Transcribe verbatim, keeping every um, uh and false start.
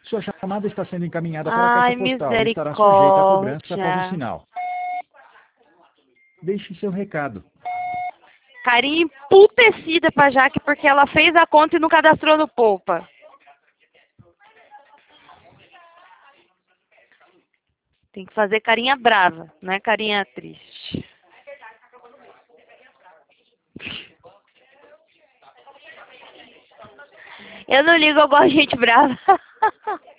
Sua chamada está sendo encaminhada para a Ai, caixa postal e estará sujeita à cobrança após o misericórdia. sinal. Deixe seu recado. Carinha emputecida pra Jaque porque ela fez a conta e não cadastrou no Poupa. Tem que fazer carinha brava, não é carinha triste. Eu não ligo, eu gosto de gente brava.